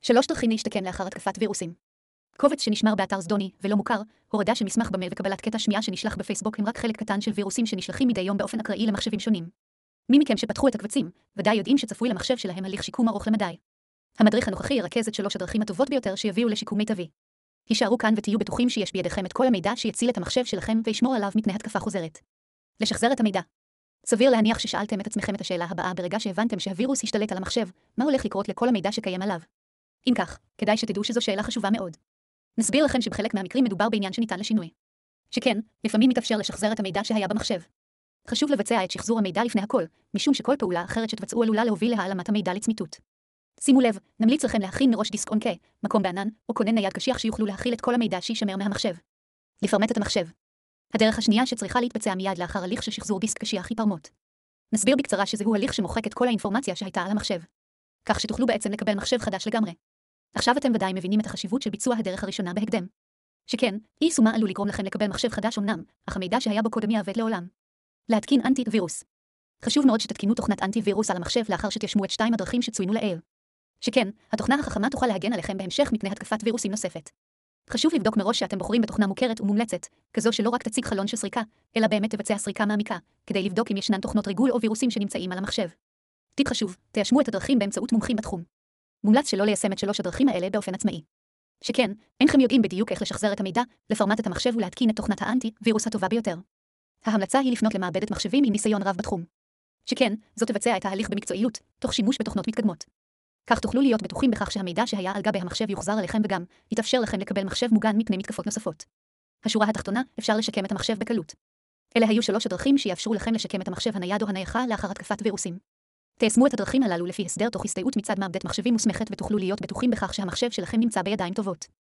3 דרכים להשתקם לאחר התקפת וירוסים. קובץ שנשמר באתר זדוני ולא מוכר, הורדה של מסמך במייל וקבלת קטע שמיעה שנשלח בפייסבוק הם רק חלק קטן של וירוסים שנשלחים מדי יום באופן אקראי למחשבים שונים. מי מכם שפתחו את הקבצים, ודאי יודעים שצפוי למחשב שלהם הליך שיקום ארוך למדי. המדריך הנוכחי ירכז את 3 הדרכים הטובות ביותר שיביאו לשיקום מיטבי. הישארו כאן ותהיו בטוחים שיש בידיכם את כל המידע שיציל את המחשב שלכם וישמור עליו מפני התקפה חוזרת. לשחזר את המידע. סביר להניח ששאלתם את עצמכם את השאלה הבאה ברגע שהבנתם שהווירוס השתלט על המחשב, מה הולך לקרות לכל המידע שקיים עליו? אם כך, כדאי שתדעו שזו שאלה חשובה מאוד. נסביר לכם שבחלק מהמקרים מדובר בעניין שניתן לשינוי. שכן, לפעמים מתאפשר לשחזר את המידע שהיה במחשב. חשוב לבצע את שחזור המידע לפני הכל, משום שכל פעולה אחרת שתבצעו עלולה להוביל להעלמת המידע לצמיתות. שימו לב, נמליץ לכם להכין מראש דיסק און קיי, מקום בענן, או כונן נייד קשיח שיוכלו להכיל את כל המידע שישמר מהמחשב. לפרמט את המחשב. הדרך השנייה שצריכה להתבצע מיד לאחר הליך של שחזור דיסק קשיח היא פרמוט. נסביר בקצרה שזהו הליך שמוחק את כל האינפורמציה שהייתה על המחשב, כך שתוכלו בעצם לקבל מחשב חדש לגמרי. עכשיו אתם ודאי מבינים את החשיבות של ביצוע הדרך הראשונה בהקדם. שכן, אי יישומה עלול לגרום לכם לקבל מחשב חדש אמנם, אך המידע שהיה בו קודם יאבד לעולם. להתקין אנטי וירוס. חשוב מאוד שתתקינו תוכנת אנטי וירוס על המחשב לאחר שתיישמו את 2 הדרכים שצוינו לעיל. שכן, התוכנה החכמה תוכל להגן עליכם בהמשך מפני התקפת וירוסים נוספת. חשוב לבדוק מראש שאתם בוחרים בתוכנה מוכרת ומומלצת, כזו שלא רק תציג חלון של סריקה, אלא באמת תבצע סריקה מעמיקה, כדי לבדוק אם ישנן תוכנות ריגול או וירוסים שנמצאים על המחשב. טיפ חשוב, תיישמו את הדרכים באמצעות מומחים בתחום. מומלץ שלא ליישם את 3 הדרכים האלה באופן עצמאי. שכן, אינכם יודעים בדיוק איך לשחזר את המידע, לפרמט את המחשב ולהתקין את תוכנת האנטי וירוס הטובה ביותר. ההמלצה היא לפנות למעבדת מחשבים עם ניסיון רב בתחום. שכן, זאת תבצע את ההליך במקצועיות, תוך שימוש בתוכנות מתקדמות. כך תוכלו להיות בטוחים בכך שהמידע שהיה על גבי המחשב יוחזר אליכם וגם יתאפשר לכם לקבל מחשב מוגן מפני מתקפות נוספות. השורה התחתונה, אפשר לשקם את המחשב בקלות. אלה היו 3 הדרכים שיאפשרו לכם לשקם את המחשב הנייד או הנייחה לאחר התקפת וירוסים. תיישמו את הדרכים הללו לפי הסדר תוך הסתייעות מצד מעבדת מחשבים מוסמכת ותוכלו להיות בטוחים בכך שהמחשב שלכם נמצא בידיים טובות.